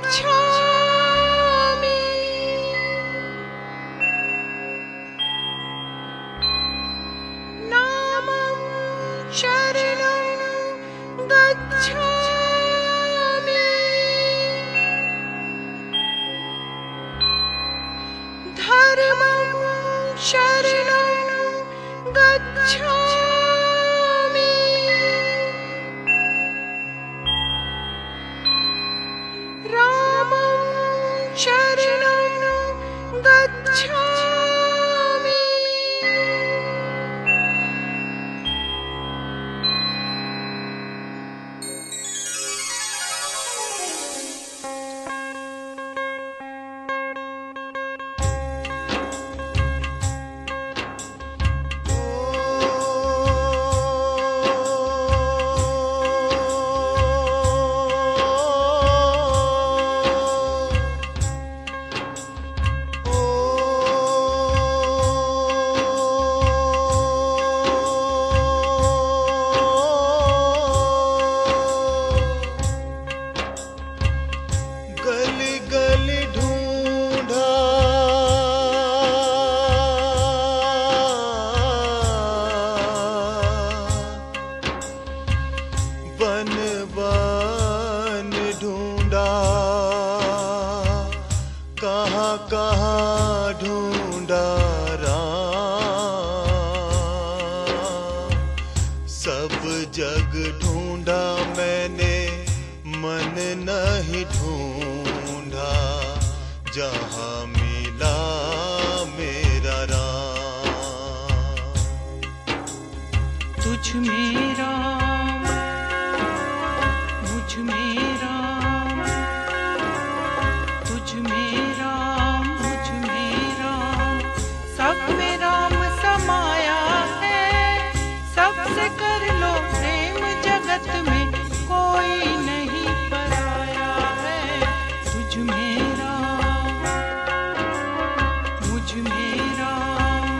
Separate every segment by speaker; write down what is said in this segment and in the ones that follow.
Speaker 1: नामं शरणं गच्छामि। धर्मं शरणं गच्छामि। रामं शरणं गच्छामि।
Speaker 2: गली गली ढूंढा बन बन ढूंढा, कहाँ कहाँ ढूंढा राम। सब जग ढूंढा मैंने, मन नहीं ढूंढा जहाँ मिला मेरा राम।
Speaker 1: तुझ में राम, मुझ में राम, तुझ में राम, मुझ में राम, सब में राम समाया है। सबसे कर लो प्रेम, जगत में कोई नहीं पराया है। तुझ में राम, मुझ में राम,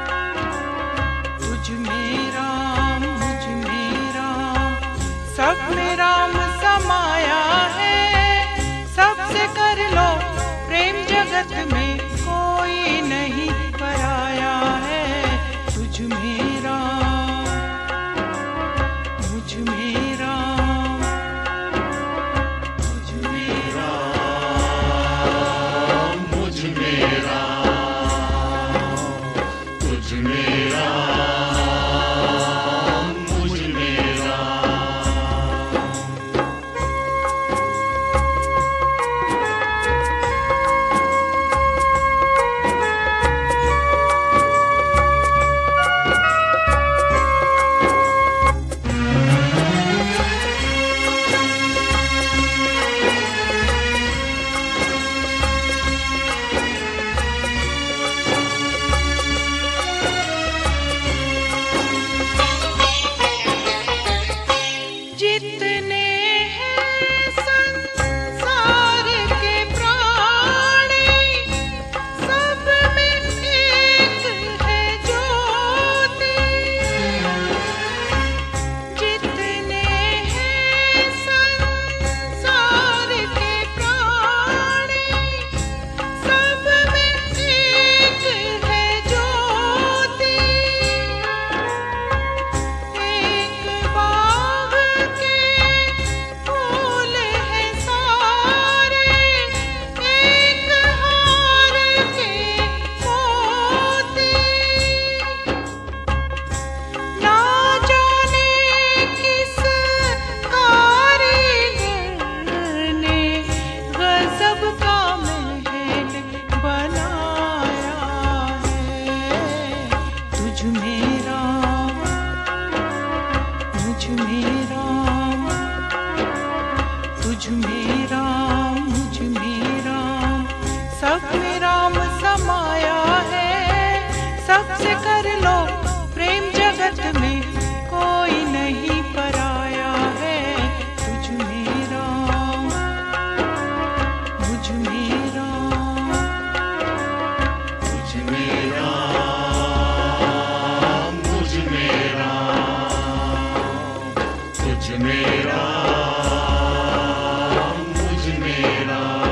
Speaker 1: तुझ में राम, मुझ में राम, सब में राम समाया है। सबसे कर लो प्रेम, जगत में कोई नहीं पराया है। तुझ में राम, मुझ में राम, तुझ में
Speaker 3: राम, मुझ में राम, तुझ में राम, मुझ में राम।
Speaker 1: जितने हैं संसार के प्राणी, सब में एक है ज्योति। जितने हैं संसार के प्राणी, सब में एक है ज्योति। एक बाग के फूल हैं सारे, एक हार के मोती। ना जाने किस कारीगर ने गजब का महल बनाया है। तुझ में राम, मुझ में राम, तुझ में राम, मुझ में राम, सब में राम समाया है। सबसे कर लो प्रेम, जगत में कोई नहीं पराया है। तुझ में राम, मुझ में राम,
Speaker 3: तुझ में राम, मुझ में राम, तुझ में राम, मुझ में राम।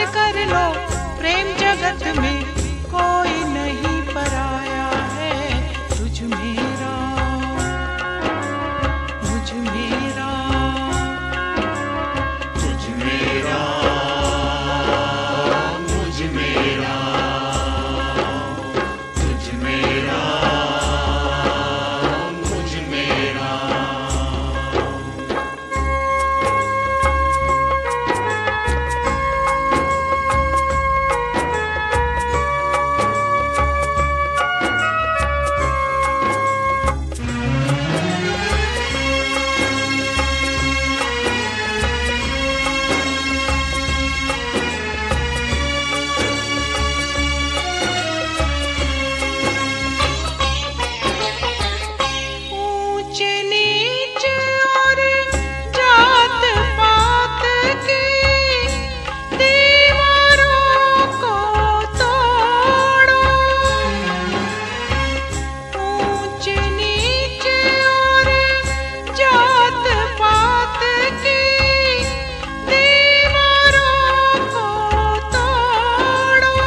Speaker 1: सबसे कर लो प्रेम जगत में कोई नहीं पराया है। तुझ में राम मुझ में राम,
Speaker 3: तुझ में राम मुझ में राम, तुझ में राम मुझ में राम।
Speaker 1: ऊंच नीच और जात पात की दीवारों को तोड़ो। ऊंच नीच और जात पात की दीवारों को तोड़ो।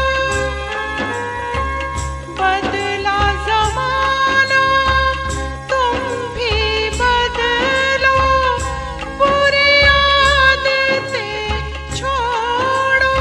Speaker 1: बदला ज़माना तुम भी बदलो, बुरी आदतें छोड़ो।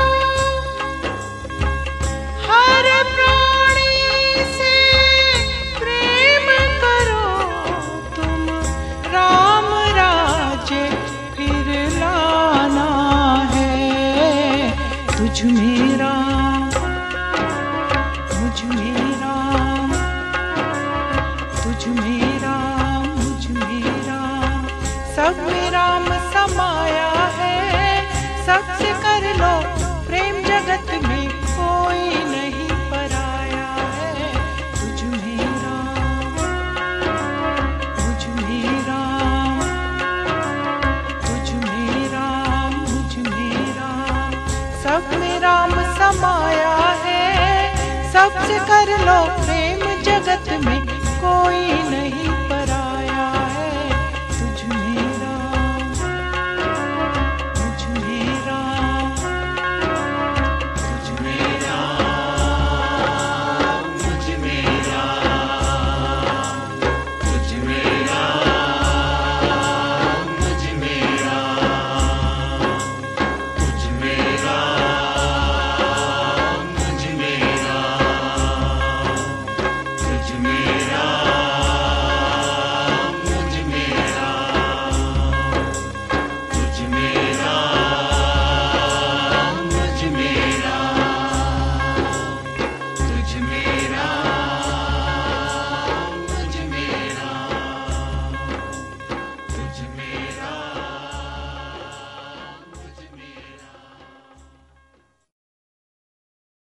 Speaker 1: हर प्राणी से प्रेम करो तुम, राम राज्य फिर लाना है। तुझ में राम मुझ में राम, तुझ में राम मुझ में राम, सब में राम समाया है। सबसे कर लो प्रेम जगत में कोई नहीं पराया है। तुझ में राम मुझ में राम, तुझ में राम मुझ में राम, सब में राम समाया है। सबसे कर लो प्रेम जगत में कोई नहीं